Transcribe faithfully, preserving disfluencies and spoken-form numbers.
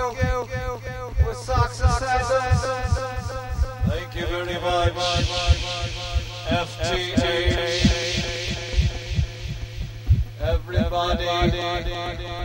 with socks and sandals. Thank you very much. F T H. Everybody.